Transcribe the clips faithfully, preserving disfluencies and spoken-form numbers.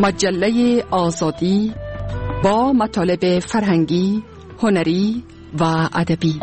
مجله آزادی با مطالب فرهنگی، هنری و ادبی.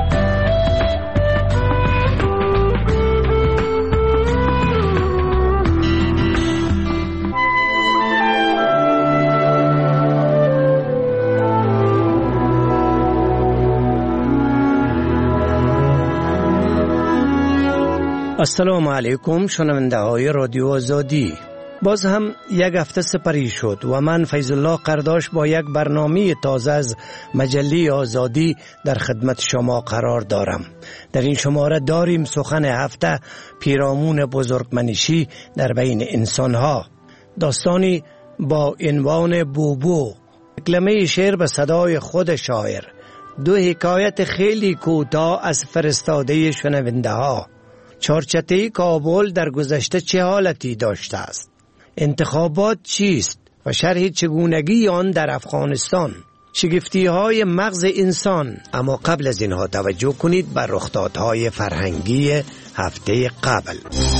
السلام علیکم شنونده های رادیو آزادی. باز هم یک هفته سپری شد و من فیض الله قرداش با یک برنامه تازه از مجله آزادی در خدمت شما قرار دارم. در این شماره داریم سخن هفته پیرامون بزرگمنشی در بین انسانها، داستانی با عنوان بوبو، کلمه شعر به صدای خود شاعر، دو حکایت خیلی کوتاه از فرستاده شنونده ها، چارچته کابل در گذشته چه حالتی داشته است، انتخابات چیست و شرح چگونگی آن در افغانستان، شگفتی های مغز انسان. اما قبل از اینها توجه کنید بر رخدادهای فرهنگی هفته قبل.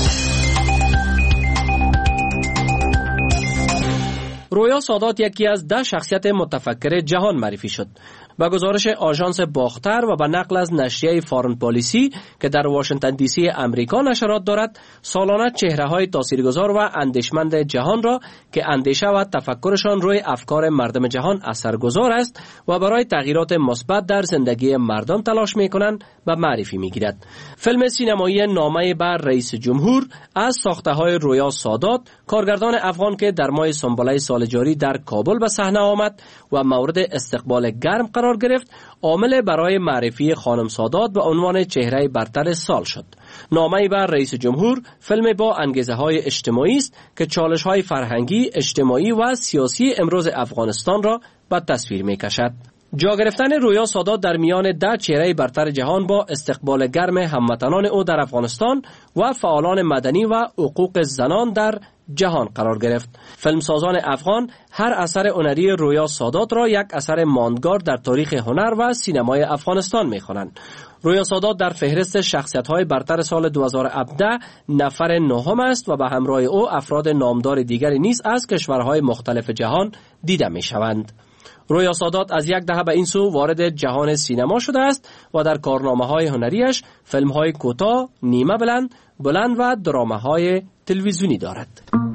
رویا سادات یکی از ده شخصیت متفکر جهان معرفی شد. با گزارش آژانس باختر و به نقل از نشریه فارن پالیسی که در واشنگتن دی سی امریکا نشرات دارد، سالانه چهره‌های تاثیرگذار و اندیشمند جهان را که اندیشه و تفکرشان روی افکار مردم جهان اثرگذار است و برای تغییرات مثبت در زندگی مردم تلاش می‌کنند و معرفی می‌گیرد. فیلم سینمایی نامه بر رئیس جمهور از ساخته‌های رویا سادات، کارگردان افغان که در ماه سنبله سال جاری در کابل به صحنه آمد و مورد استقبال گرم قرار گرفت، عامل برای معرفی خانم سادات به عنوان چهره برتر سال شد. نامه بر رئیس جمهور فیلم با انگیزه‌های اجتماعی است که چالش‌های فرهنگی، اجتماعی و سیاسی امروز افغانستان را به تصویر می‌کشد. جا گرفتن رویا سادات در میان ده چهره برتر جهان با استقبال گرم هموطنان او در افغانستان و فعالان مدنی و حقوق زنان در جهان قرار گرفت. فیلمسازان افغان هر اثر هنری رویا سادات را یک اثر ماندگار در تاریخ هنر و سینمای افغانستان می‌خوانند. رویا سادات در فهرست شخصیت‌های برتر سال دو هزار و هفده نفر نهم است و به همراه او افراد نامدار دیگری نیز از کشورهای مختلف جهان دیده می‌شوند. رویا سادات از یک دهه به این سو وارد جهان سینما شده است و در کارنامه‌های هنریش فیلم‌های کوتاه، نیمه بلند، بلند و درامه‌های تلویزیونی دارد.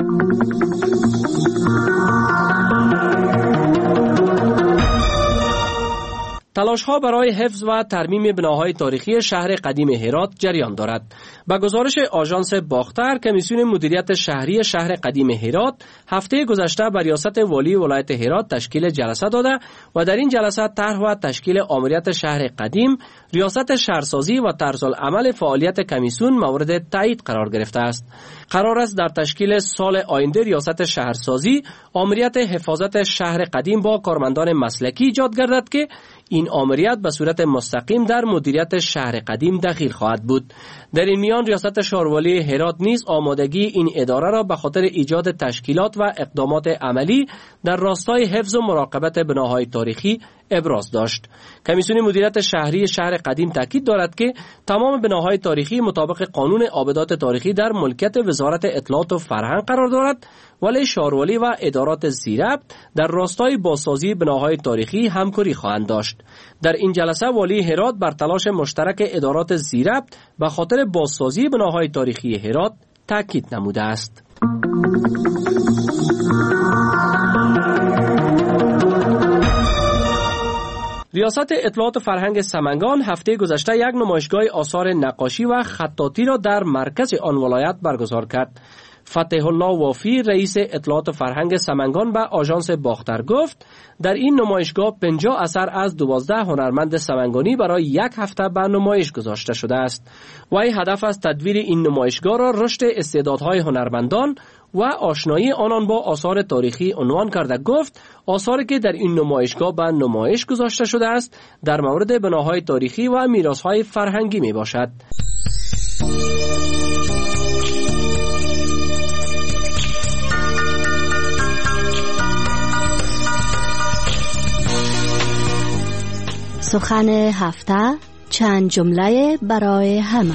تلاش‌ها برای حفظ و ترمیم بناهای تاریخی شهر قدیم هرات جریان دارد. با گزارش آژانس باختر، کمیسیون مدیریت شهری شهر قدیم هرات هفته گذشته بر ریاست والی ولایت هرات تشکیل جلسه داده و در این جلسه طرح و تشکیل آمریت شهر قدیم، ریاست شهرسازی و طرزالعمل فعالیت کمیسیون مورد تایید قرار گرفته است. قرار است در تشکیل سال آینده ریاست شهرسازی آمریت حفاظت شهر قدیم با کارمندان مسلکی ایجاد گردد که این آمریت به صورت مستقیم در مدیریت شهر قدیم دخیل خواهد بود. در این میان ریاست شهروالی هرات نیز آمادگی این اداره را به خاطر ایجاد تشکیلات و اقدامات عملی در راستای حفظ و مراقبت بناهای تاریخی ابراز داشت. کمیسیون مدیریت شهری شهر قدیم تاکید دارد که تمام بناهای تاریخی مطابق قانون آبدات تاریخی در ملکیت وزارت اطلاعات و فرهنگ قرار دارد، ولی شهروالی و ادارات زیربط در راستای بازسازی بناهای تاریخی همکاری خواهند داشت. در این جلسه والی هرات بر تلاش مشترک ادارات زیربط به خاطر بازسازی بناهای تاریخی هرات تاکید نموده است. ریاست اطلاعات فرهنگ سمنگان هفته گذشته یک نمایشگاه آثار نقاشی و خطاطی را در مرکز آن ولایت برگزار کرد. فتح الله وافی رئیس اطلاعات فرهنگ سمنگان به آژانس باختر گفت در این نمایشگاه پنجاه اثر از دوازده هنرمند سمنگانی برای یک هفته به نمایش گذاشته شده است. وی هدف از تدویر این نمایشگاه را رشد استعدادهای هنرمندان و آشنایی آنان با آثار تاریخی عنوان کرده. گفت آثاری که در این نمایشگاه به نمایش گذاشته شده است در مورد بناهای تاریخی و میراث‌های فرهنگی می باشد. سخن هفته، چند جمله برای همه.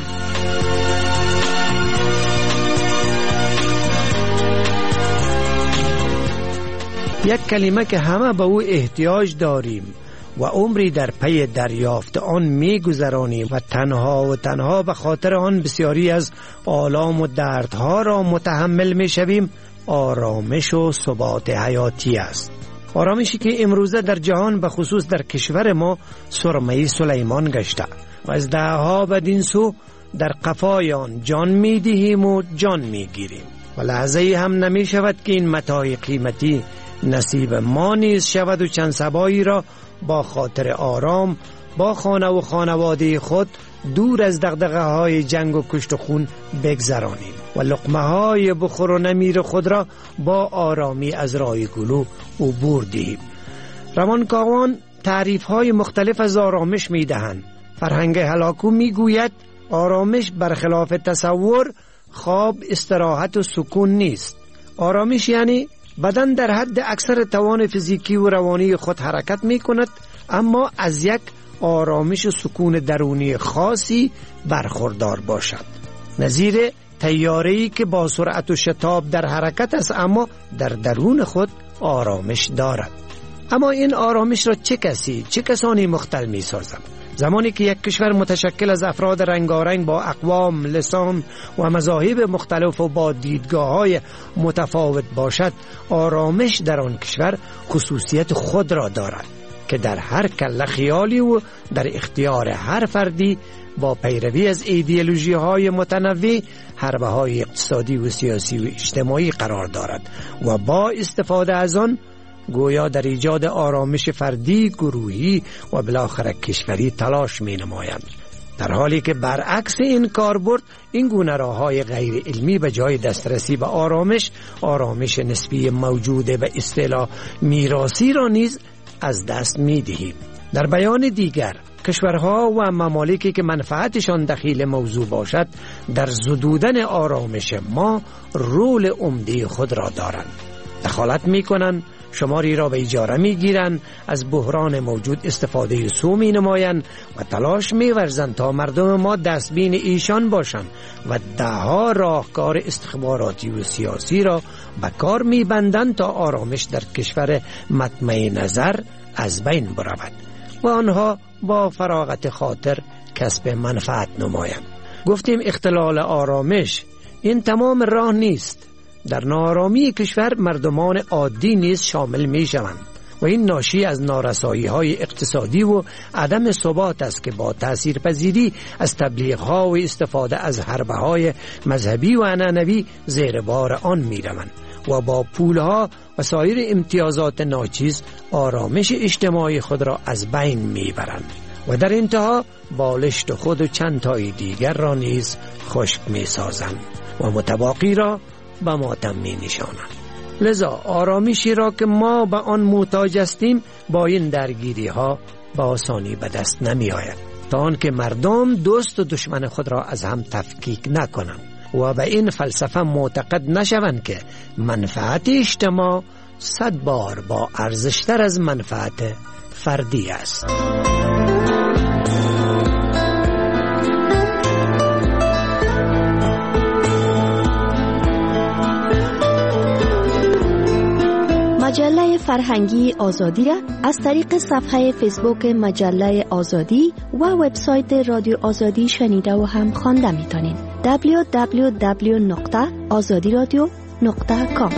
یک کلمه که همه به او احتیاج داریم و عمری در پی دریافت آن می گذرانیم و تنها و تنها به خاطر آن بسیاری از آلام و دردها را متحمل می شویم، آرامش و ثبات حیاتی است. آرامشی که امروزه در جهان به خصوص در کشور ما سرمه سلیمان گشته و از دهها بدین سو در قفای آن جان می دهیم و جان می گیریم و لحظه هم نمی شود که این متاع قیمتی نصیب ما نیز شود و چند صبایی را با خاطر آرام با خانه و خانواده خود دور از دغدغه های جنگ و کشت و خون بگذرانیم و لقمه های بخور و نمیر خود را با آرامی از راه گلو عبور دهیم. روانکاوان تعریف های مختلف از آرامش می دهند. فرهنگ هلاکو می گوید آرامش برخلاف تصور خواب، استراحت و سکون نیست. آرامش یعنی بدن در حد اکثر توان فیزیکی و روانی خود حرکت می کند، اما از یک آرامش و سکون درونی خاصی برخوردار باشد، نظیر طیاره‌ای که با سرعت و شتاب در حرکت است اما در درون خود آرامش دارد. اما این آرامش را چه کسی چه کسانی مختل می سازند؟ زمانی که یک کشور متشکل از افراد رنگارنگ با اقوام، لسان و مذاهب مختلف و با دیدگاه‌های متفاوت باشد، آرامش در آن کشور خصوصیت خود را دارد که در هر کله خیالی و در اختیار هر فردی با پیروی از ایدئولوژی‌های متنوع، حربه‌های اقتصادی و سیاسی و اجتماعی قرار دارد و با استفاده از آن گویا در ایجاد آرامش فردی، گروهی و بالاخره کشوری تلاش می نمایند، در حالی که برعکس این کاربرد این گونه راه‌های غیر علمی به جای دسترسی به آرامش، آرامش نسبی موجوده به اصطلاح میراثی را نیز از دست می دهیم. در بیان دیگر، کشورها و ممالکی که منفعتشان دخیل موضوع باشد در زدودن آرامش ما رول عمده خود را دارند. دخالت می کنند، شماری را به اجاره می گیرند، از بحران موجود استفاده سو می نمایند و تلاش می ورزند تا مردم ما دستبین ایشان باشند و دهها راهکار استخباراتی و سیاسی را به کار می بندند تا آرامش در کشور مطمع نظر از بین برود و آنها با فراغت خاطر کسب منفعت نمایند. گفتیم اختلال آرامش این تمام راه نیست. در ناآرامی کشور مردمان عادی نیز شامل می شوند و این ناشی از نارسایی های اقتصادی و عدم ثبات است که با تاثیرپذیری از تبلیغ ها و استفاده از حربه های مذهبی و عنعنوی زیر بار آن می روند و با پول ها و سایر امتیازات ناچیز آرامش اجتماعی خود را از بین می برند و در انتها بالشت خود و چند تای دیگر را نیز خشک می سازند و متباقی را به ماتم می نشانند. لذا آرامشی را که ما به آن محتاج هستیم با این درگیری ها به آسانی به دست نمی آید، تا آنکه مردم دوست و دشمن خود را از هم تفکیک نکنند و به این فلسفه معتقد نشوند که منفعت اجتماع صد بار با ارزشتر از منفعت فردی است. مجله فرهنگی آزادی را از طریق صفحه فیسبوک مجله آزادی و وبسایت رادیو آزادی شنیده و هم خوانده میتونید. دبلیو دبلیو دبلیو نقطه آزادی رادیو نقطه کام.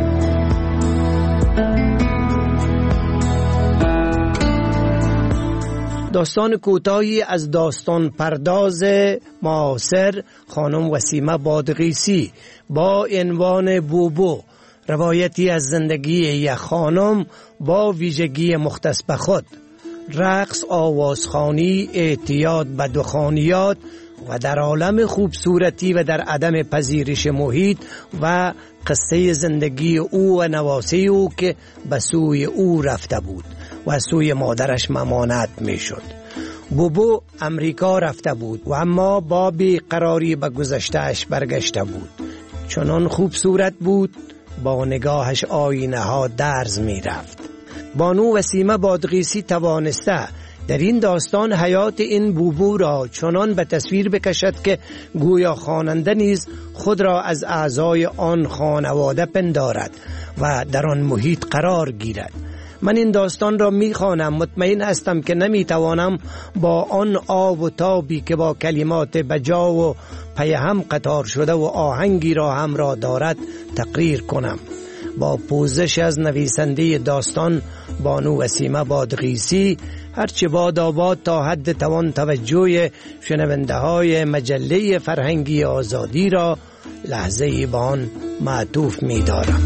داستان کوتاهی از داستان پرداز معاصر خانم وسیمه بادغیسی با عنوان بوبو، روایتی از زندگی یک خانم با ویژگی مختص به خود، رقص، آوازخوانی، اعتیاد به دخانیات و در عالم خوبصورتی و در عدم پذیرش محیط و قصه زندگی او و نواسه او که به سوی او رفته بود و سوی مادرش ممانعت می شد. بوبو امریکا رفته بود و اما با بیقراری به گذشته‌اش برگشته بود. چنان خوبصورت بود با نگاهش آینه ها درز می رفت. بانو وسیمه بادغیسی توانسته در این داستان حیات این بوبو را چنان به تصویر بکشد که گویا خواننده نیز خود را از اعضای آن خانواده پندارد و در آن محیط قرار گیرد. من این داستان را میخوانم، مطمئن هستم که نمیتوانم با آن آب و تابی که با کلمات بجا و پی هم قطار شده و آهنگی را همراه دارد تقریر کنم. با پوزش از نویسنده داستان بانو وسیمه بادغیسی، هرچه باد آباد تا حد توان توجه شنونده های مجله فرهنگی آزادی را لحظه به آن معطوف می دارم.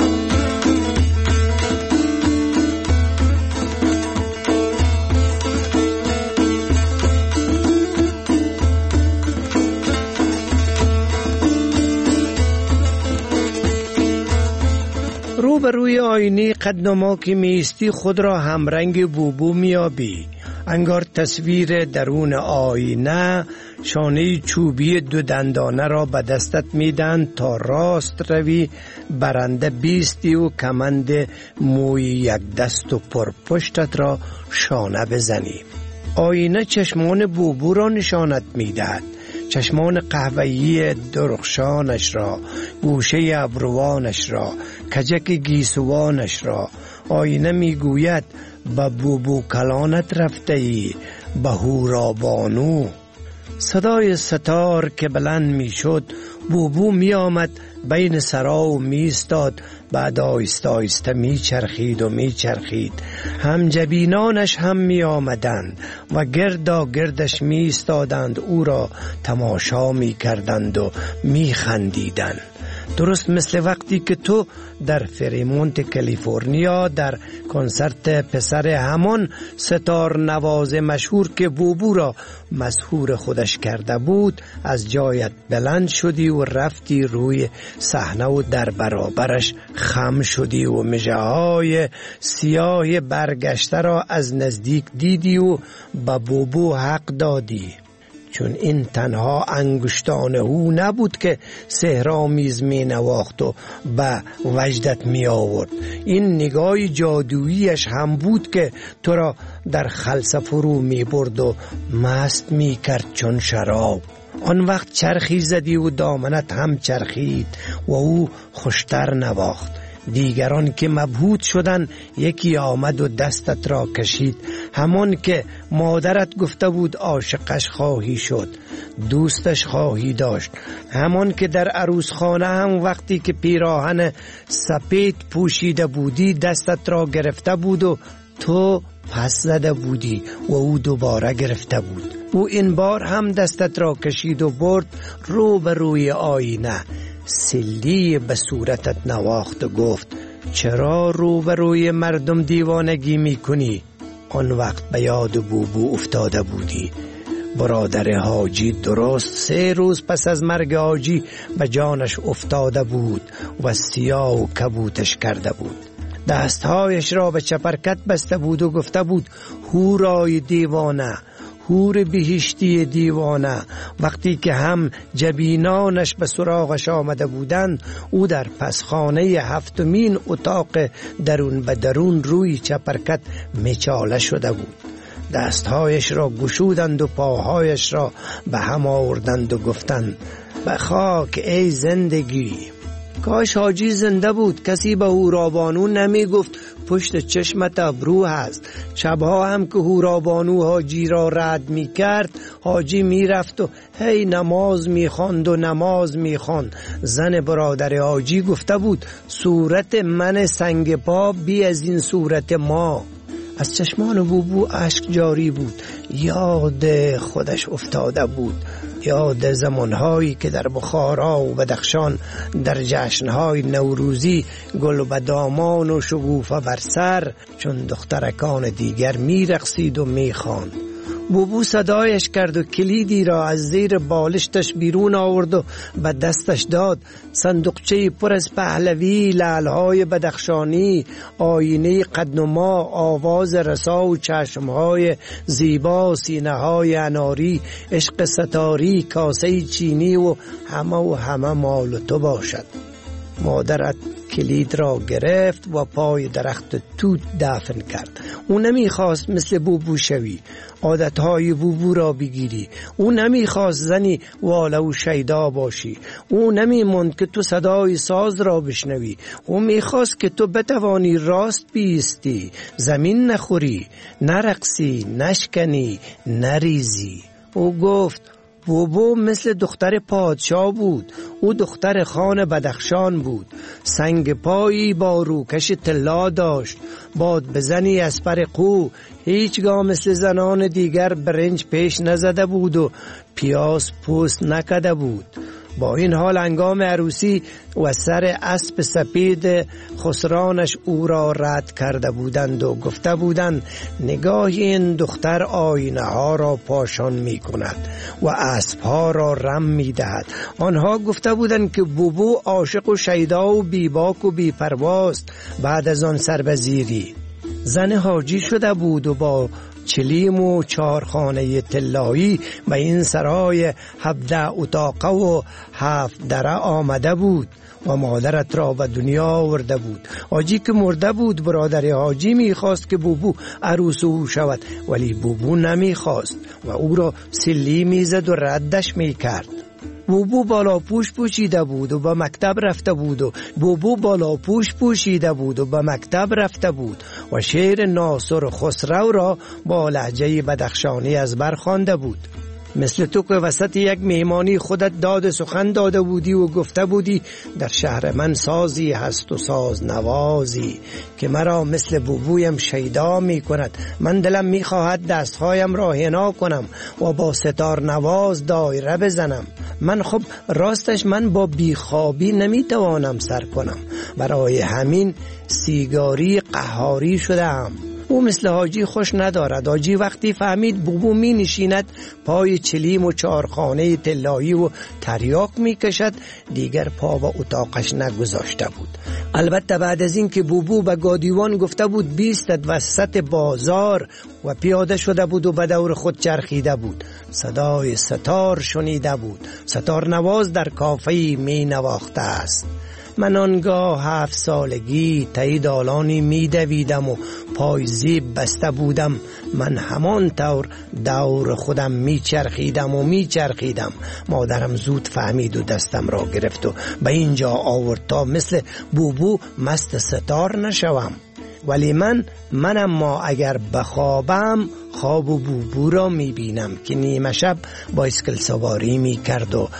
روبروی آینه قدنما که میستی خود را همرنگ بوبو میابی. انگار تصویر درون آینه شانه چوبی دو دندانه را به دستت میدن تا راست روی، برنده بیستی و کمند موی یک دست و پرپشتت را شانه بزنی. آینه چشمان بوبو را نشانت میدهد، چشمان قهوه‌ای درخشانش را، گوشه ابروانش را، کجک گیسوانش را. آینه میگوید به بوبو کلانت رفته ای، به هورا بانو. صدای ستار که بلند میشد، بوبو می آمد بین سرا و می استاد، بعد آیسته آیسته می چرخید و می چرخید. هم جبینانش هم می آمدند و گردا گردش می استادند، او را تماشا می کردند و می خندیدند. درست مثل وقتی که تو در فریمونت کالیفرنیا در کنسرت پسر همان ستار نواز مشهور که بوبو را مسحور خودش کرده بود از جایت بلند شدی و رفتی روی صحنه و در برابرش خم شدی و مژه‌های سیاه برگشته را از نزدیک دیدی و به بوبو حق دادی، چون این تنها انگشتان او نبود که سحرآمیز می نواخت و به وجدت می آورد. این نگاه جادوییش هم بود که تو را در خلسه فرو می برد و مست می کرد چون شراب. آن وقت چرخی زدی و دامنت هم چرخید و او خوشتر نواخت. دیگران که مبهوت شدن، یکی آمد و دستت را کشید، همان که مادرت گفته بود عاشقش خواهی شد، دوستش خواهی داشت، همان که در عروسخانه هم وقتی که پیراهن سپید پوشیده بودی دستت را گرفته بود و تو پس زده بودی و او دوباره گرفته بود. او این بار هم دستت را کشید و برد رو به روی آینه، سلی به صورتت نواخت و گفت چرا رو به روی مردم دیوانگی می کنی؟ آن وقت به یاد بوبو افتاده بودی. برادر حاجی درست سه روز پس از مرگ حاجی به جانش افتاده بود و سیاه و کبوتش کرده بود. دستهایش را به چپرکت بسته بود و گفته بود هورای دیوانه، هور بهشتی دیوانه. وقتی که هم جبینانش به سراغش آمده بودند، او در پسخانه هفتمین اتاق درون به درون روی چپرکت مچاله شده بود. دستهایش را گشودند و پاهایش را به هم آوردند و گفتند به خاک ای زندگی. کاش حاجی زنده بود، کسی به هورابانو نمی گفت پشت چشمت ابرو هست. شبها هم که هورابانو حاجی را رد می کرد، حاجی می رفت و هی نماز می خواند و نماز می خواند. زن برادر حاجی گفته بود صورت من سنگ پا بی از این صورت ما. از چشمان بوبو اشک جاری بود، یاد خودش افتاده بود، یاد زمانهایی که در بخارا و بدخشان در جشنهای نوروزی گل و بدامان و شگوفه بر سر چون دخترکان دیگر می رقصید و می خواند. بوبو صدایش کرد و کلیدی را از زیر بالشتش بیرون آورد و به دستش داد. صندوقچه پر از پهلوی، لعلهای بدخشانی، آینه قدنما، آواز رسا و چشمهای زیبا، سینه‌های اناری، عشق ستاری، کاسه چینی و همه و همه مال تو باشد. مادرت کلید را گرفت و پای درخت توت دفن کرد. او نمیخواست مثل بوبو شوی، عادتهای بوبو را بگیری. او نمیخواست زنی واله و شیدا باشی. او نمیموند که تو صدای ساز را بشنوی. او میخواست که تو بتوانی راست بیستی، زمین نخوری، نرقصی، نشکنی، نریزی. او گفت بوبو مثل دختر پادشاه بود. او دختر خان بدخشان بود. سنگ پایی با روکش طلا داشت. باد بزنی از پر قو. هیچگاه مثل زنان دیگر برنج پیش نزده بود و پیاز پوست نکده بود. با این حال هنگام عروسی و سر اسب سپید خسرانش او را رد کرده بودند و گفته بودند نگاهی این دختر آینه ها را پاشان می کند و اسب ها را رم می دهد. آنها گفته بودند که بوبو عاشق و شیدا و بیباک و بی‌پرواست. بعد از آن سربزیری زن حاجی شده بود و با چلیم و چارخانه طلایی به این سرای هفده اتاقه و هفت دره آمده بود و مادرت را به دنیا آورده بود. حاجی که مرده بود، برادر حاجی میخواست که بوبو عروس او شود، ولی بوبو نمیخواست و او را سلی میزد و ردش میکرد. بوبو بالا پوش پوشیده بود و به مکتب رفته بود و بوبو بالا پوش پوشیده بود و به مکتب رفته بود و شعر ناصر خسرو را با لهجه بدخشانی از بر خوانده بود. مثل تو که وسط یک میمانی خودت داد سخن داده بودی و گفته بودی در شهر من سازی هست و ساز نوازی که مرا مثل بوبویم شیدا می کند. من دلم می خواهد دستهایم را حنا کنم و با ستار نواز دایره بزنم. من خب راستش من با بیخوابی نمی توانم سر کنم، برای همین سیگاری قهاری شدم. او مثل حاجی خوش ندارد. حاجی وقتی فهمید بوبو می نشیند پای چلیم و چارخانه طلایی و تریاک می کشد، دیگر پا به اتاقش نگذاشته بود. البته بعد از این که بوبو به گادیوان گفته بود بیستد وسط بازار و پیاده شده بود و به دور خود چرخیده بود، صدای ستار شنیده بود. ستار نواز در کافه‌ای می نواخته است. من آنگاه هفت سالگی تایی دالانی می دویدم و پای زیب بسته بودم. من همان طور دور خودم می چرخیدم و می چرخیدم. مادرم زود فهمید و دستم را گرفت و به اینجا آورد تا مثل بوبو مست ستار نشوم. ولی من منم ما اگر بخوابم خواب و بوبو را می بینم که نیمه شب بایسکل سواری می کرد و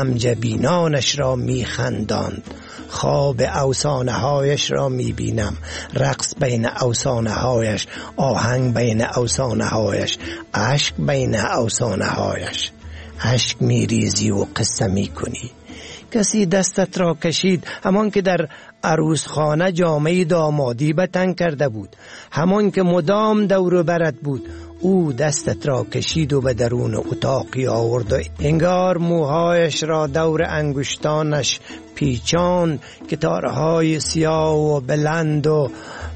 همجبینانش را می خنداند. خواب افسانه هایش را می بینم، رقص بین افسانه هایش، آهنگ بین افسانه هایش، عشق بین افسانه هایش. عشق می ریزی و قصه می کنی. کسی دستت را کشید، همان که در عروس خانه جامه دامادی به تن کرده بود، همان که مدام دور برت بود. او دستت را کشید و به درون اتاقی آورد و انگار موهایش را دور انگشتانش پیچاند که تارهای سیاه و بلند و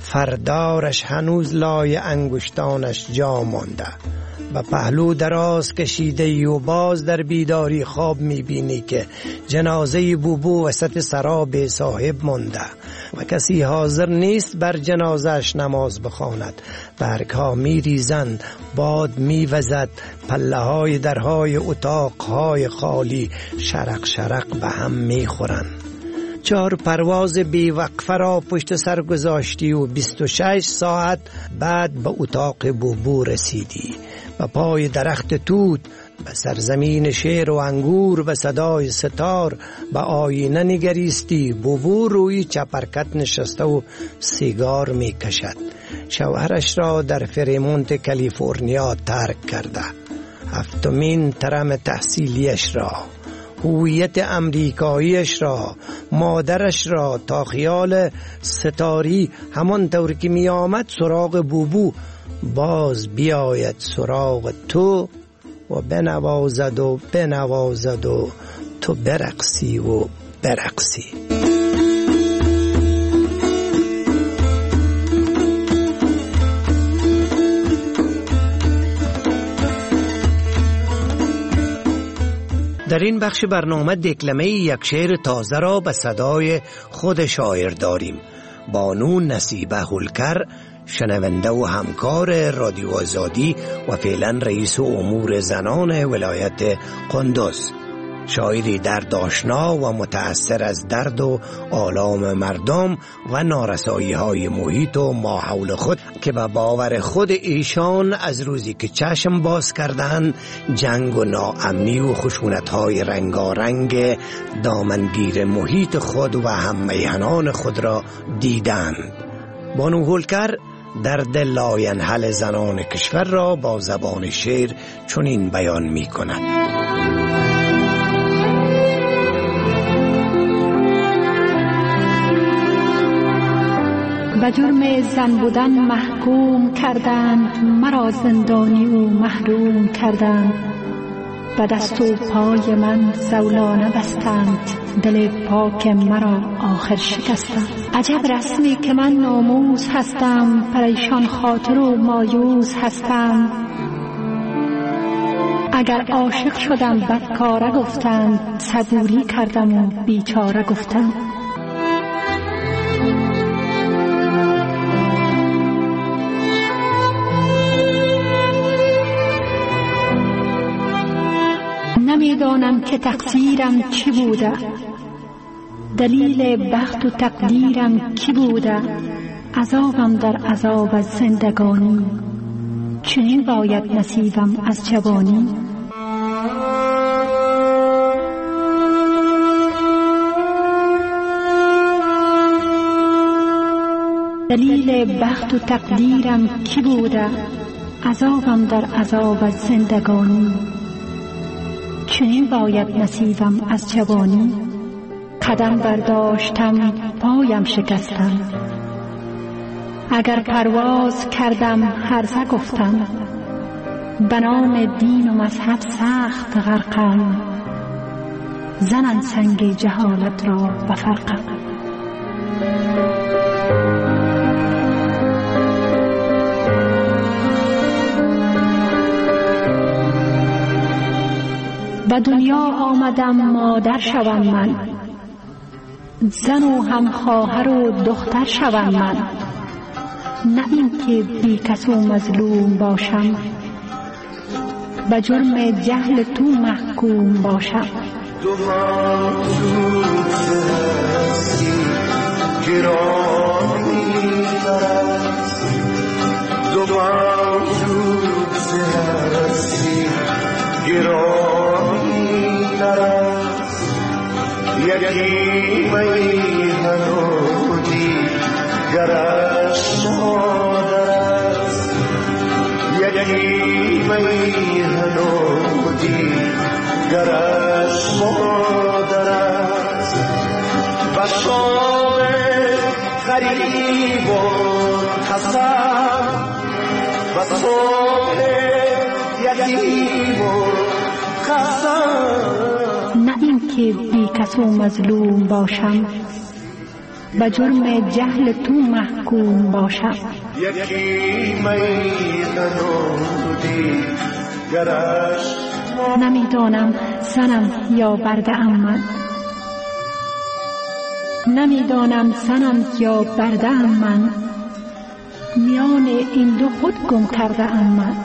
فردارش هنوز لای انگشتانش جا مانده. و پهلو دراز کشیده ای و باز در بیداری خواب میبینی که جنازه بوبو وسط سرا بی صاحب مانده و کسی حاضر نیست بر جنازش نماز بخواند. برگ ها میریزند، باد میوزد، پله های درهای اتاق های خالی شرق شرق به هم میخورند. چهار پرواز بی وقفه را پشت سر گذاشتی و بیست و شش ساعت بعد به اتاق بوبو رسیدی. به پای درخت توت، به سرزمین شیر و انگور، به صدای ستار، به آینه نگریستی. بوبو روی چپرکت نشسته و سیگار می کشد. شوهرش را در فریمونت کالیفرنیا ترک کرده. هفتمین ترم تحصیلیش را، هویت امریکاییش را، مادرش را، تا خیال ستاری همان طور که می آمد سراغ بوبو باز بیاید سراغ تو و بنوازد و بنوازد و تو برقصی و برقصی. در این بخش برنامه دکلمه یک شعر تازه را به صدای خود شاعر داریم. بانو نصیبه هولکر، شنونده و همکار رادیو آزادی و فعلا رئیس امور زنان ولایت قندوز، شاعری درد آشنا و متأثر از درد و آلام مردم و نارسایی های محیط و ماحول خود که به باور خود ایشان از روزی که چشم باز کردند جنگ و ناامنی و خشونت های رنگارنگ دامنگیر محیط خود و هم میهنان خود را دیدند. بانو هولکر درد لاینحل زنان کشور را با زبان شعر چنین بیان می کند. به جرم زن بودن محکوم کردند، مرا زندانی و محروم کردند. به دست و پای من زولانه بستند، دل پاک مرا آخر شکستند. عجب رسمی که من ناموس هستم، پریشان خاطر و مایوس هستم. اگر عاشق شدم بدکاره گفتند، صبوری کردم و بیچاره گفتند. نمیدانم که تقصیرم چی بوده، دلیل بخت و تقدیرم کی بوده. عذابم در عذاب از زندگانی، چنین باید نصیبم از جوانی. دلیل بخت و تقدیرم کی بوده، عذابم در عذاب از زندگانی، چنین باید نصیبم از جوانی. قدم برداشتم پایم شکستم، اگر پرواز کردم هرزه گفتم. به نام دین و مذهب سخت غرقم، زنن سنگ جهالت را به فرقم. به دنیا آمدم مادر شوم من، زن و هم خواهر و دختر شوم من. نه این که بی کس و مظلوم باشم، به جرم جهل تو محکوم باشم. دو موجود هستی گرامی دارد، دو موجود هستی گرامی دارد. یکی میهن و دیگرش مادر است، یکی میهن و دیگرش مادر است. و شام غریب و خسم و صبح یتیم و خسم. نه این که بی کس و مظلوم باشم، به جرم جهل تو محکوم باشم. یکی میهن و دیگرش نمیدانم زنم یا برده ام من، نمیدانم زنم یا برده ام من. میان این دو خود گم کرده ام من.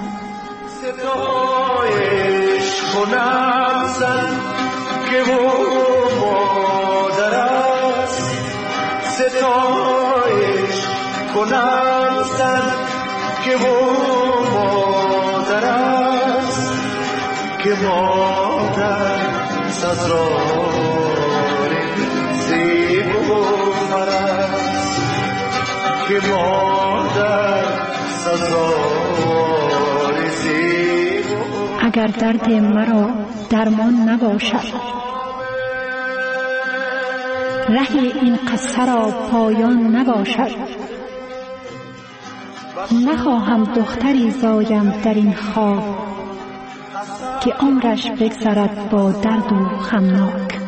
ستایش کنم زن که او مادر است، ستایش کنم زن که او مادر است. که مادر سزار زیب و فرست، که مادر سزار زیب. اگر درد مرا درمان نباشد، ره این قصه را پایان نباشد. نخواهم دختری زایم در این خواب، که عمرش بگذرد با درد و غمناک.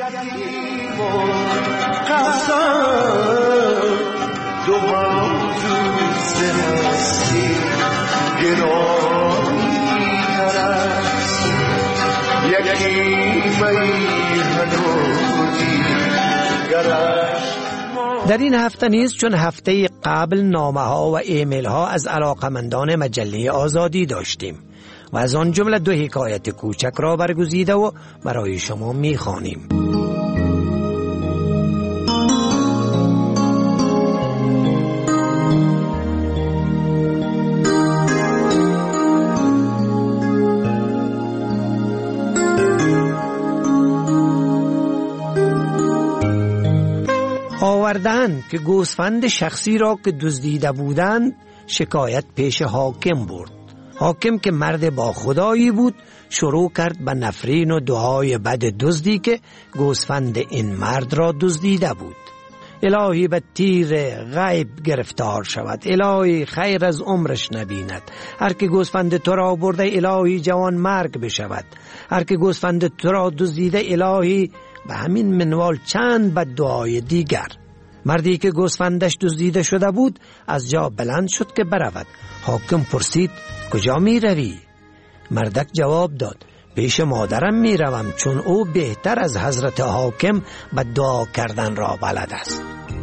دو موجود هستی گرامی است، در این هفته نیز چون هفته قبل نامه ها و ایمیل ها از علاقمندان مجله آزادی داشتیم و از آن جمله دو حکایت کوچک را برگزیده و برای شما می خوانیم. آوردند که گوسفند شخصی را که دزدیده بودند شکایت پیش حاکم برد. حاکم که مرد با خدایی بود شروع کرد به نفرین و دعای بد دزدی که گوسفند این مرد را دزدیده بود. الهی به تیر غیب گرفتار شود، الهی خیر از عمرش نبیند، هر که گوسفند تو را برده الهی جوان مرگ بشود، هر که گوسفند تو را دزدیده الهی. و همین منوال چند بد دعای دیگر. مردی که گوسفندش دزدیده شده بود از جا بلند شد که برود. حاکم پرسید کجا می روی؟ مردک جواب داد پیش مادرم می روم، چون او بهتر از حضرت حاکم به دعا کردن را بلد است.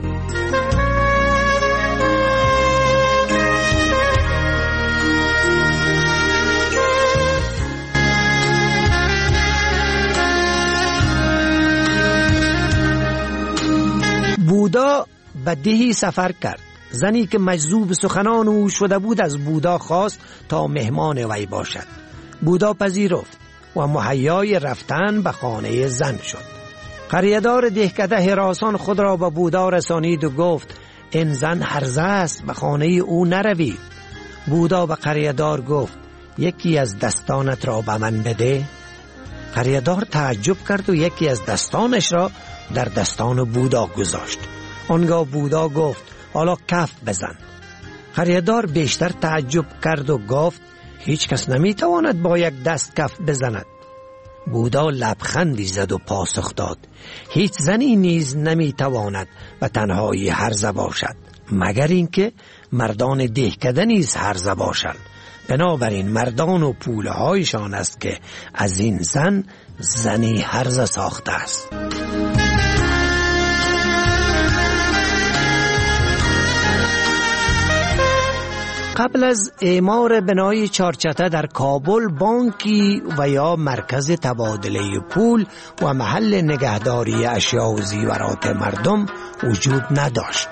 بودا به دهی سفر کرد. زنی که مجذوب سخنان او شده بود از بودا خواست تا مهمان وی باشد. بودا پذیرفت و مهیای رفتن به خانه زن شد. قریه‌دار دهکده هراسان خود را به بودا رسانید و گفت این زن هرزه است، به خانه او نروید. بودا به قریه‌دار گفت یکی از دستانت را به من بده. قریه‌دار تعجب کرد و یکی از دستانش را در دستان بودا گذاشت. آنگاه بودا گفت حالا کف بزن. قریه‌دار بیشتر تعجب کرد و گفت هیچ کس نمیتواند با یک دست کف بزند. بودا لبخندی زد و پاسخ داد هیچ زنی نیز نمیتواند و تنهایی هرزه باشد، مگر اینکه مردان دهکده نیز هرزه باشند. بنابراین مردان و پوله هایشان است که از این زن زنی هرزه ساخته است. قبل از اعمار بنای چارچته در کابل بانکی و یا مرکز تبادله پول و محل نگهداری اشیا و زیورات مردم وجود نداشت.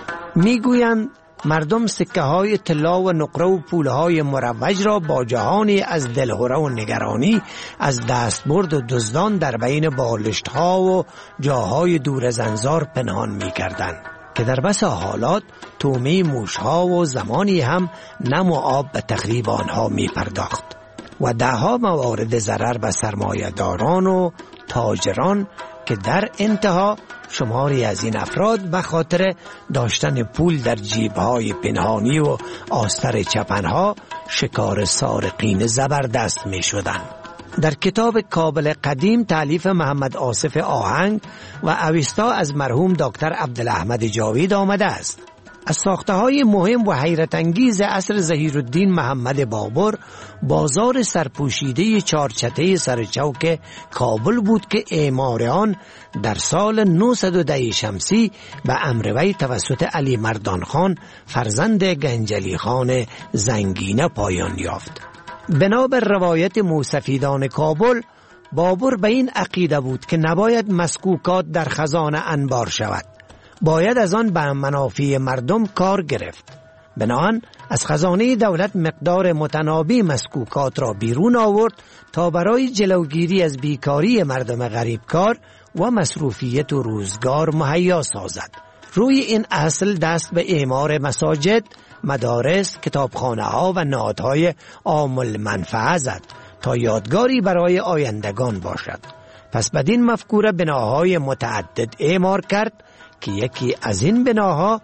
میگویند مردم سکه های طلا و نقره و پول های مروج را با جهانی از دلهره و نگرانی از دستبرد و دزدان در بین بالشت ها و جاهای دور زنزار پنهان می کردند که در بسا حالات تومی موش ها و زمانی هم نم و آب به تخریب آنها می پرداخت و دهها موارد ضرر به سرمایه داران و تاجران که در انتها شماری از این افراد به خاطر داشتن پول در جیب‌های پنهانی و آستر چپنها شکار سارقین زبردست می شدند. در کتاب کابل قدیم تالیف محمد آصف آهنگ و اوستا از مرحوم دکتر عبدالاحمد جاوید آمده است. از ساخته‌های مهم و حیرت انگیز عصر ظهیرالدین محمد بابر بازار سرپوشیده چارچته سرچوک کابل بود که اعمار آن در سال نهصد و ده شمسی به امر وی توسط علی مردان خان فرزند گنجلی خان زنگینه پایان یافت. بنابر روایت موسفیدان کابل بابر به این عقیده بود که نباید مسکوکات در خزانه انبار شود، باید از آن به منافع مردم کار گرفت. بنابراین از خزانه دولت مقدار متنابی مسکوکات را بیرون آورد تا برای جلوگیری از بیکاری مردم غریبکار و مصروفیت و روزگار مهیا سازد. روی این اصل دست به اعمار مساجد، مدارس، کتابخانه ها و نهادهای عام المنفعه زد تا یادگاری برای آیندگان باشد. پس بدین مفکوره بناهای متعدد اعمار کرد که یکی از این بناها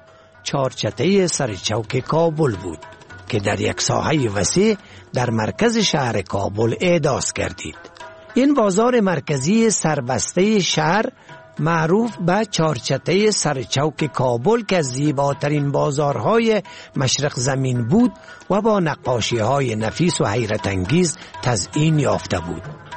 چارچته سرچوک کابل بود که در یک ساحه وسیع در مرکز شهر کابل احداث گردید. این بازار مرکزی سربسته شهر معروف به چارچته سرچوک کابل که از زیباترین بازارهای مشرق زمین بود و با نقاشی‌های نفیس و حیرت انگیز تزیین یافته بود.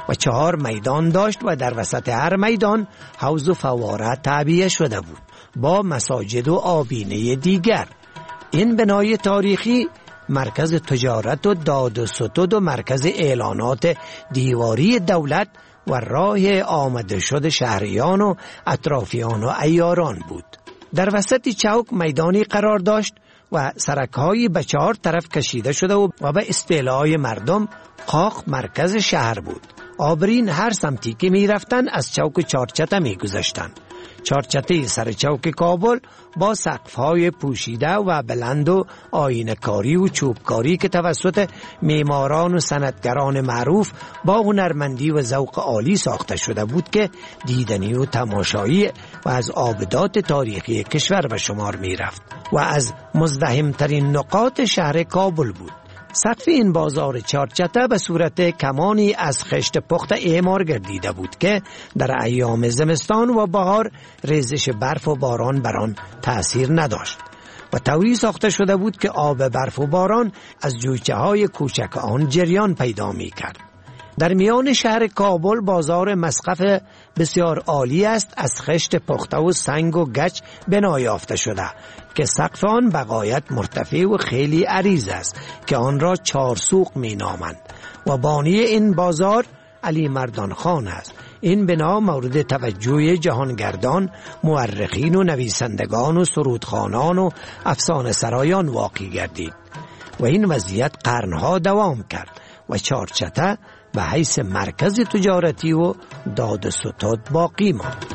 و چهار میدان داشت و در وسط هر میدان حوض و فواره تعبیه شده بود با مساجد و آبینه دیگر. این بنای تاریخی مرکز تجارت و داد و ستد و مرکز اعلانات دیواری دولت و راه آمده شد شهریان و اطرافیان و عیاران بود. در وسط چوک میدانی قرار داشت و سرک‌هایی به چهار طرف کشیده شده و به استعلای مردم قاق مرکز شهر بود. آبرین هر سمتی که می رفتن از چوک چارچته می گذشتن. چارچته سر چوک کابل با سقف‌های پوشیده و بلند و آینه‌کاری و چوبکاری که توسط معماران و صنعتگران معروف با هنرمندی و ذوق عالی ساخته شده بود که دیدنی و تماشایی و از آبدات تاریخی کشور به شمار می رفت و از مزدحمترین نقاط شهر کابل بود. سقف این بازار چارچته به صورت کمانی از خشت پخت اعمار گردیده بود که در ایام زمستان و بهار ریزش برف و باران بر آن تأثیر نداشت و طوری ساخته شده بود که آب برف و باران از جویچه های کوچک آن جریان پیدا می کرد. در میان شهر کابل بازار مسقف بسیار عالی است، از خشت پخته و سنگ و گچ بنا یافته شده که سقف آن بغایت مرتفع و خیلی عریض است که آن را چهار سوق می نامند و بانی این بازار علی مردان خان است. این بنا مورد توجه جهانگردان، مورخین و نویسندگان و سرودخوانان و افسانه سرایان واقع گردید و این وضعیت قرنها دوام کرد و چارچته به حیث مرکز تجارتی و داد و ستد باقی ماند.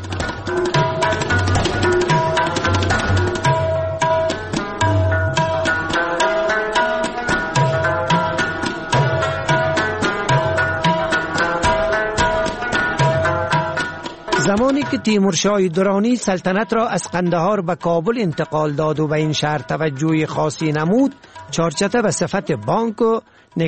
زمانی که تیمورشاه درانی سلطنت را از قندهار به کابل انتقال داد و به این شهر توجه خاصی نمود، چارچته به صفت بانک و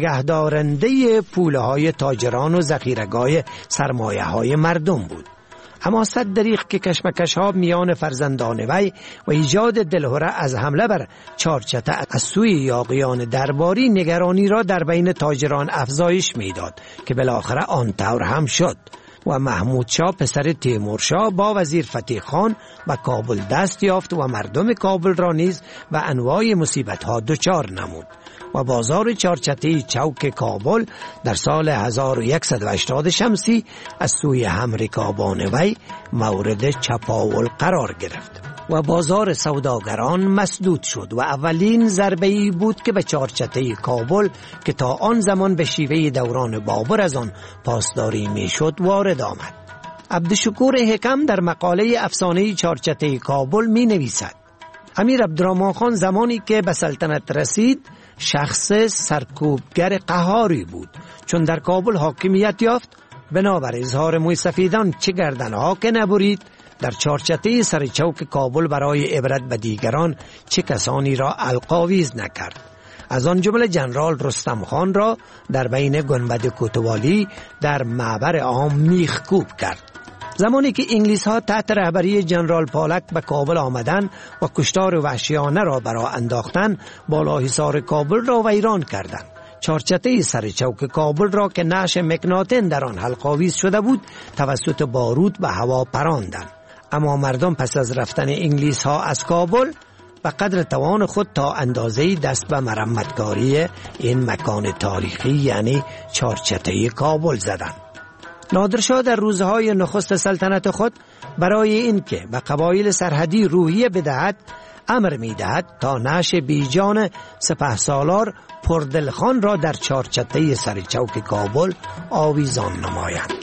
نگهدارنده پوله های تاجران و ذخیره‌گاه سرمایه های مردم بود. اما صد دریغ که کشمکش ها میان فرزندان وی و ایجاد دلهره از حمله بر چارچته از سوی یاغیان درباری نگرانی را در بین تاجران افزایش میداد که بالاخره آن طور هم شد و محمود شاه پسر تیمورشاه با وزیر فتح خان به کابل دست یافت و مردم کابل را نیز به انواع مصیبت ها دچار نمود و بازار چارچته چوک کابل در سال هزار و صد و هشتاد شمسی از سوی همرکابان وی مورد چپاول قرار گرفت و بازار سوداگران مسدود شد و اولین ضربه‌ای بود که به چارچته کابل که تا آن زمان به شیوه دوران بابر از آن پاسداری میشد وارد آمد. عبدالشکور حکم در مقاله افسانه چارچته کابل می نویسد: امیر عبدالرحمن خان زمانی که به سلطنت رسید شخص سرکوبگر قهاری بود. چون در کابل حاکمیت یافت، بنابر اظهار موی سفیدان چه گردنها که نبرید، در چارچته سر چوک کابل برای عبرت به دیگران چه کسانی را القاویز نکرد. از آن جمله جنرال رستم خان را در بین گنبد کوتوالی در معبر عام میخکوب کرد. زمانی که انگلیس ها تحت رهبری جنرال پالک به کابل آمدند و کشتار وحشیانه را برا انداختند، بالا حصار کابل را ویران کردند. چارچته سر چوک کابل را که نعش مکناتن در آن حلقاویز شده بود توسط بارود به هوا پراندند. اما مردم پس از رفتن انگلیس ها از کابل به قدر توان خود تا اندازه‌ای دست به مرمتکاری این مکان تاریخی یعنی چارچته کابل زدند. نادرشاه در روزهای نخست سلطنت خود برای اینکه به قبایل سرحدی روحیه بدهد امر می‌دهد تا نعش بیجان سپهسالار پردلخان را در چارچته سر چوک کابل آویزان نمایند.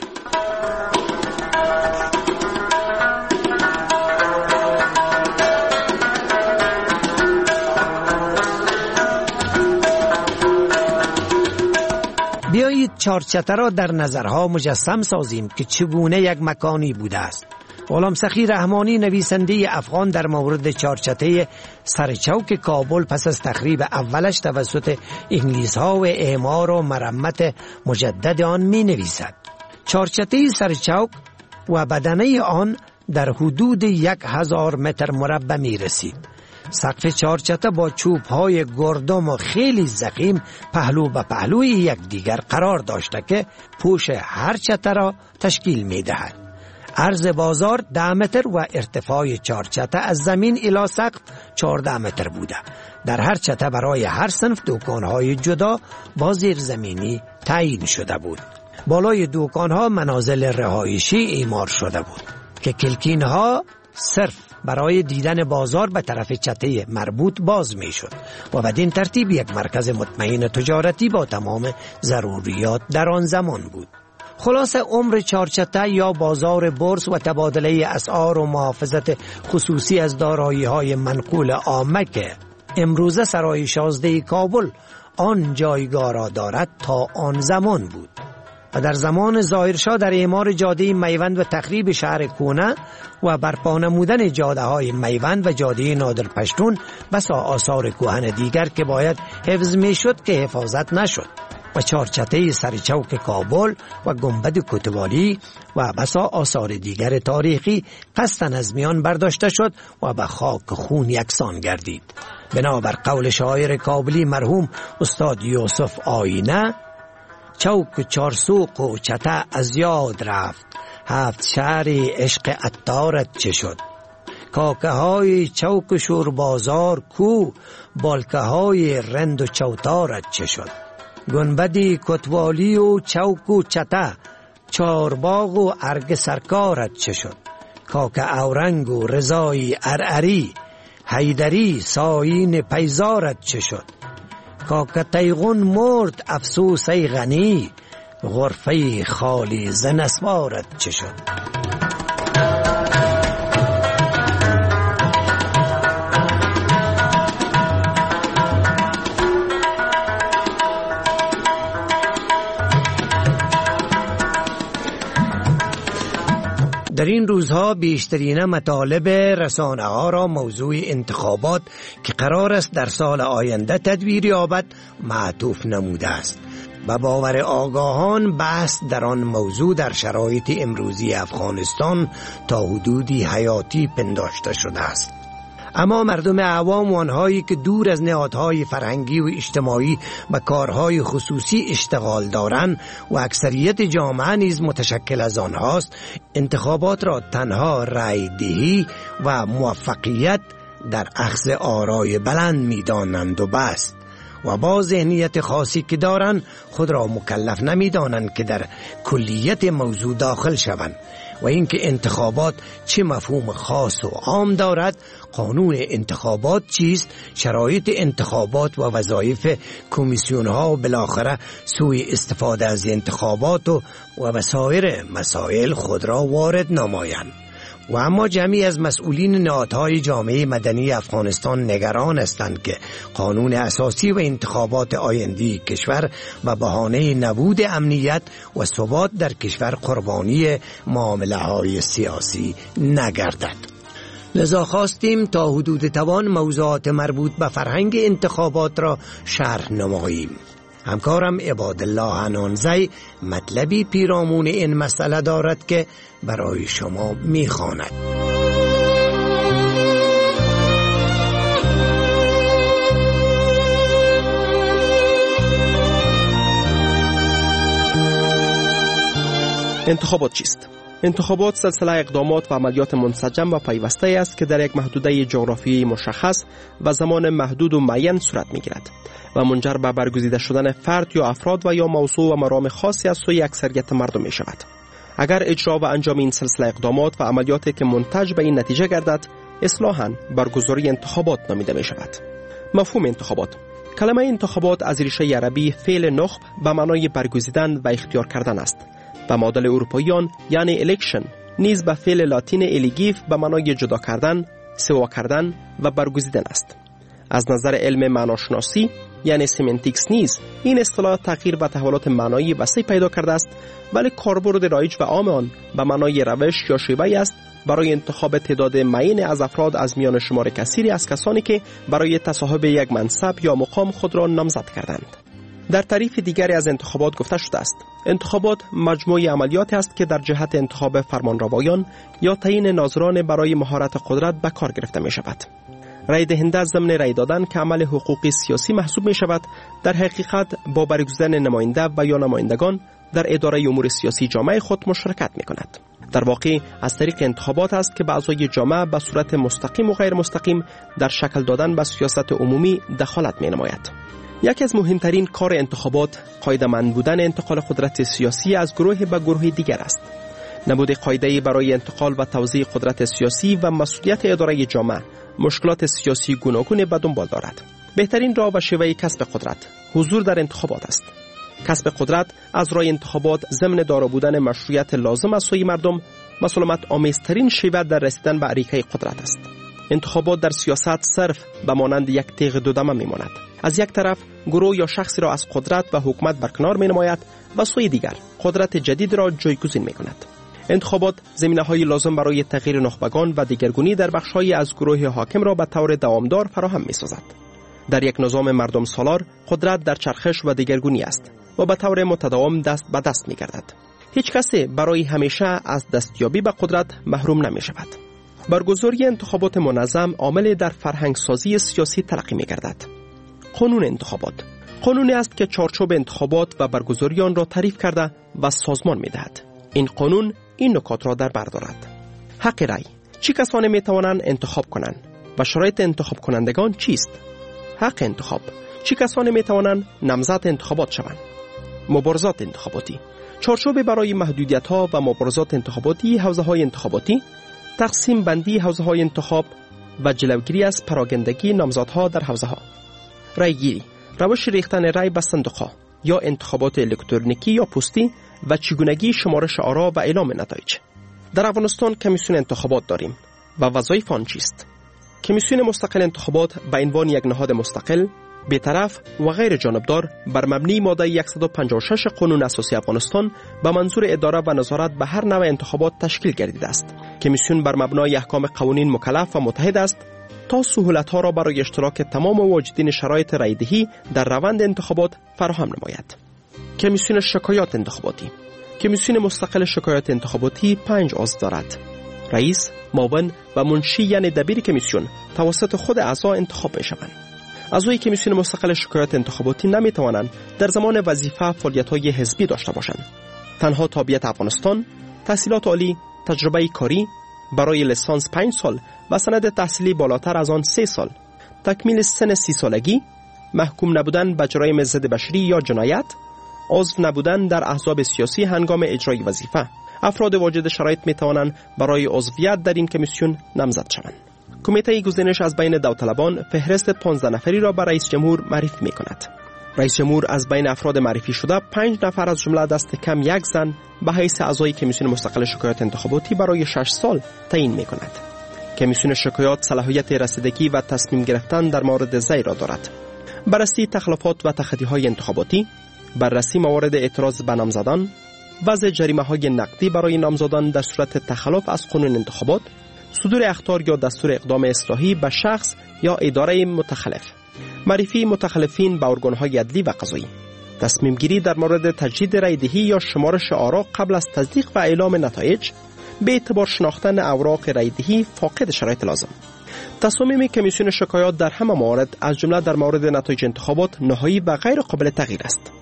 بیایید چارچته را در نظرها مجسم سازیم که چگونه یک مکانی بوده است. غلام سخی رحمانی نویسنده افغان در مورد چارچته سرچوک کابل پس از تخریب اولش توسط انگلیس ها و اعمار و مرمت مجدد آن می نویسد: چارچته سرچوک و بدنه آن در حدود یک هزار متر مربع می رسید. سقف چارچته با چوب های گردم و خیلی ضخیم پهلو به پهلوی یکدیگر قرار داشته که پوش هر چته را تشکیل می دهد. عرض بازار ده متر و ارتفاع چارچته از زمین الی سقف چهارده متر بوده. در هر چته برای هر صنف دکانهای جدا با زیرزمینی تعیین شده بود. بالای دکانها منازل رهایشی اعمار شده بود که کلکینها صرف برای دیدن بازار به طرف چته مربوط باز می شد و بدین ترتیب یک مرکز مطمئن تجارتی با تمام ضروریات در آن زمان بود. خلاصه عمر چارچته یا بازار بورس و تبادله اسعار و محافظت خصوصی از دارایی‌های منقول عامه که امروزه سرای شازده کابل آن جایگاه را دارد تا آن زمان بود و در زمان ظاهرشاه در اعمار جاده میوند و تخریب شهر کونه و برپا نمودن جاده های میوند و جاده نادر پشتون بسا آثار کهن دیگر که باید حفظ می شد که حفاظت نشد و چارچته سرچوک کابل و گنبد کوتوالی و بسا آثار دیگر تاریخی قصداً از میان برداشته شد و به خاک خون یکسان گردید. بنابر قول شاعر کابلی مرحوم استاد یوسف آینه، چوک چارسوق و چته از یاد رفت، هفت شهر عشق عطارت چه شد. کاکه های چوک شور بازار کو، بالکه های رند و چوتارت چه شد. گنبدی کتوالی و چوک و چته، چارباغ و ارگ سرکارت چه شد. کاکه اورنگ و رضای ارعری، حیدری ساین پیزارت چه شد. کاکه تیغون مرد افسوس ای غنی، غرفه خالی زن اسوارت چه شد. در این روزها بیشترین مطالب رسانه ها را موضوع انتخابات که قرار است در سال آینده تدبیر یابد معطوف نموده است. به باور آگاهان بحث در آن موضوع در شرایط امروزی افغانستان تا حدودی حیاتی پنداشته شده است. اما مردم عوام و آنهایی که دور از نهادهای فرهنگی و اجتماعی و کارهای خصوصی اشتغال دارند و اکثریت جامعه نیز متشکل از آنهاست، انتخابات را تنها رأی دهی و موفقیت در اخذ آرای بلند می‌دانند و بس. و با ذهنیت خاصی که دارند خود را مکلف نمی‌دانند که در کلیت موضوع داخل شوند و اینکه انتخابات چه مفهوم خاص و عام دارد، قانون انتخابات چیست، شرایط انتخابات و وظایف کمیسیون ها و بالاخره سوی استفاده از انتخابات و وسایر مسائل خود را وارد نمایند. و اما جمعی از مسئولین نهادهای جامعه مدنی افغانستان نگران هستند که قانون اساسی و انتخابات آینده کشور و بهانه نبود امنیت و ثبات در کشور قربانی معامله های سیاسی نگردد. لذا خواستیم تا حدود توان موضوعات مربوط به فرهنگ انتخابات را شرح نماییم. همکارم عبادالله حنانزی مطلبی پیرامون این مسئله دارد که برای شما می‌خواند. انتخابات چیست؟ انتخابات سلسله اقدامات و عملیات منسجم و پیوسته است که در یک محدوده جغرافیایی مشخص و زمان محدود و معین صورت می‌گیرد و منجر به برگزیده شدن فرد یا افراد و یا موضوع و مرام خاصی از سوی اکثریت مردم می شود. اگر اجرا و انجام این سلسله اقدامات و عملیاتی که منتج به این نتیجه گردد اصلاحاً برگزاری انتخابات نامیده می شود. مفهوم انتخابات: کلمه انتخابات از ریشه عربی فعل نخب به معنای برگزیدن و اختیار کردن است. به معادل اروپاییان یعنی الیکشن نیز به فعل لاتین الیگیف به معنای جدا کردن، سوا کردن و برگزیدن است. از نظر علم معناشناسی یعنی سیمنتیکس نیز این اصطلاح تغییر و تحولات معنایی وسیع پیدا کرده است، ولی کاربرد رایج و عام آن به معنای روش یا شیوهی است برای انتخاب تعداد معین از افراد از میان شمار کثیری از کسانی که برای تصاحب یک منصب یا مقام خود را نامزد کردند. در تعریف دیگری از انتخابات گفته شده است: انتخابات مجموعه عملیاتی است که در جهت انتخاب فرمانروایان یا تعیین ناظران برای مهارت قدرت به کار گرفته می شود. رای دهنده ضمن رای دادن که عمل حقوقی سیاسی محسوب می شود، در حقیقت با برگزیدن نماینده و یا نمایندگان در اداره امور سیاسی جامعه خود مشارکت می کند. در واقع از طریق انتخابات است که اعضای جامعه به صورت مستقیم و غیر مستقیم در شکل دادن به سیاست عمومی دخالت می نماید. یکی از مهمترین کار انتخابات قاعده‌مند بودن انتقال قدرت سیاسی از گروه به گروه دیگر است. نبود قاعده‌ای برای انتقال و توزیع قدرت سیاسی و مسئولیت اداره جامعه مشکلات سیاسی گوناگون به دنبال دارد. بهترین راه و شیوه کسب قدرت حضور در انتخابات است. کسب قدرت از راه انتخابات ضمن دارا بودن مشروعیت لازم از سوی مردم مسالمت آمیزترین شیوه در رسیدن به اریکه قدرت است. انتخابات در سیاست صرف به مانند یک تیغ دودمه میماند. از یک طرف گروه یا شخصی را از قدرت و حکومت برکنار می نماید و سوی دیگر قدرت جدید را جایگزین می کند. انتخابات زمینه‌های لازم برای تغییر نخبگان و دیگرگونی در بخش‌های از گروه حاکم را به طور دوامدار فراهم می‌سازد. در یک نظام مردم سالار قدرت در چرخش و دیگرگونی است و به طور متداوم دست به دست می‌گردد. هیچ کسی برای همیشه از دستیابی به قدرت محروم نمی‌شود. برگزاری انتخابات منظم عامل در فرهنگسازی سیاسی تلقی می‌گردد. قانون انتخابات قانونی است که چارچوب انتخابات و برگزاری آن را تعریف کرده و سازمان می‌دهد. این قانون این نکات را در بر دارد. حق رأی، چه کسانی می توانند انتخاب کنند و شرایط انتخاب کنندگان چیست؟ حق انتخاب، چه کسانی می توانند نامزد انتخابات شوند؟ مبارزات انتخاباتی، چارچوب برای محدودیت‌ها و مبارزات انتخاباتی حوزه‌های انتخاباتی، تقسیم بندی حوزه‌های انتخاب و جلوگیری از پراگندگی نامزدها در حوزه‌ها. رأیگیری، روش ریختن رأی به صندوق‌ها یا انتخابات الکترونیکی یا پستی و چگونگی شمارش آرا و اعلام نتایج. در افغانستان کمیسیون انتخابات داریم و وظایف آن چیست؟ کمیسیون مستقل انتخابات به عنوان یک نهاد مستقل، بی‌طرف و غیر جانبدار بر مبنی ماده صد و پنجاه و شش قانون اساسی افغانستان به منظور اداره و نظارت به هر نوع انتخابات تشکیل گردیده است. کمیسیون بر مبنای احکام قوانین مکلف و متحد است تا سهولت‌ها را برای اشتراک تمام واجدین شرایط رایدهی در روند انتخابات فراهم نماید. کمیسیون شکایات انتخاباتی، کمیسیون مستقل شکایات انتخاباتی پنج عضو دارد. رئیس، معاون و منشی یعنی دبیر کمیسیون توسط خود اعضا انتخاب می شوند. اعضای کمیسیون مستقل شکایات انتخاباتی نمی توانند در زمان وظیفه فعالیت‌های حزبی داشته باشند. تنها تابعیت افغانستان، تحصیلات عالی، تجربه کاری برای لیسانس پنج سال و سند تحصیلی بالاتر از آن سه سال، تکمیل سن سی سالگی، محکوم نبودن به جرایم ضد بشری یا جنایت، عضو نبودن در احزاب سیاسی هنگام اجرای وظیفه. افراد واجد شرایط می توانند برای عضویت در این کمیسیون نامزد شوند. کمیته گزینش از بین داوطلبان فهرست پانزده نفری را به رئیس جمهور معرفی می کند. رئیس جمهور از بین افراد معرفی شده پنج نفر از جمله دست کم یک زن به حیث اعضای کمیسیون مستقل شکایات انتخاباتی برای شش سال تعیین می کند. کمیسیون شکایات صلاحیت رسیدگی و تصمیم گرفتن در مورد زیر را دارد. بررسی تخلفات و تخطی‌های انتخاباتی، بررسی موارد اعتراض به نامزدان، وضع جریمه‌های نقدی برای نامزدان در صورت تخلف از قانون انتخابات، صدور اخطار یا دستور اقدام اصلاحی به شخص یا اداره متخلف، معرفی متخلفین به ارگان‌های عدلی و قضایی، تصمیم گیری در مورد تجدید رایدهی یا شمارش آرا قبل از تصدیق و اعلام نتایج به اعتبار شناختن اوراق رایدهی فاقد شرایط لازم. تصامیم کمیسیون شکایات در همه موارد از جمله در مورد نتایج انتخابات نهایی و غیر قابل تغییر است.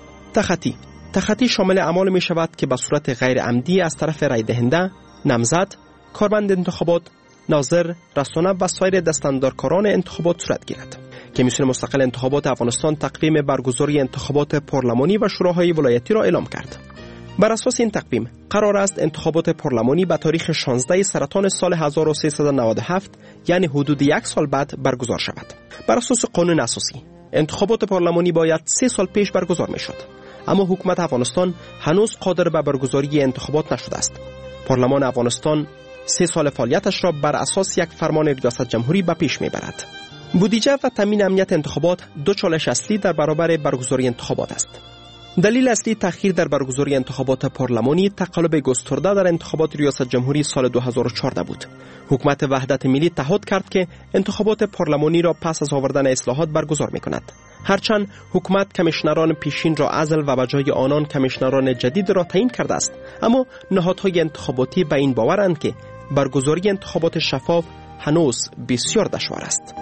تخطی تخطی شامل اعمال می شود که به صورت غیر عمدی از طرف رای دهنده، نامزد، کارمند انتخابات، ناظر، رسانه و سایر دستاندارکاران انتخابات صورت گیرد. کمیسیون مستقل انتخابات افغانستان تقویم برگزاری انتخابات پارلمانی و شوراهای ولایتی را اعلام کرد. بر اساس این تقویم قرار است انتخابات پارلمانی به تاریخ شانزده سرطان سال هزار و سیصد و نود و هفت یعنی حدود یک سال بعد برگزار شود. بر اساس قانون اساسی انتخابات پارلمانی باید سه سال پیش برگزار می شد. اما حکومت افغانستان هنوز قادر به برگزاری انتخابات نشده است. پارلمان افغانستان سه سال فعالیتش را بر اساس یک فرمان ریاست جمهوری به پیش می برد. بودجه و تامین امنیت انتخابات دو چالش اصلی در برابر برگزاری انتخابات است. دلیل اصلی تأخیر در برگزاری انتخابات پارلمانی تقلب گسترده در انتخابات ریاست جمهوری سال دو هزار و چهارده بود. حکومت وحدت ملی تعهد کرد که انتخابات پارلمانی را پس از آوردن اصلاحات برگزار می‌کند. هرچند حکومت کمیشنران پیشین را عزل و به جای آنان کمیشنران جدید را تعیین کرده است، اما نهادهای انتخاباتی به این باورند که برگزاری انتخابات شفاف هنوز بسیار دشوار است.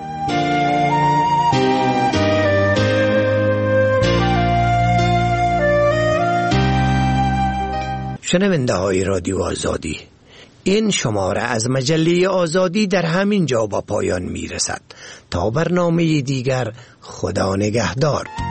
شنونده های رادیو آزادی، این شماره از مجله آزادی در همین جا با پایان می رسد. تا برنامه دیگر، خدا نگهدار.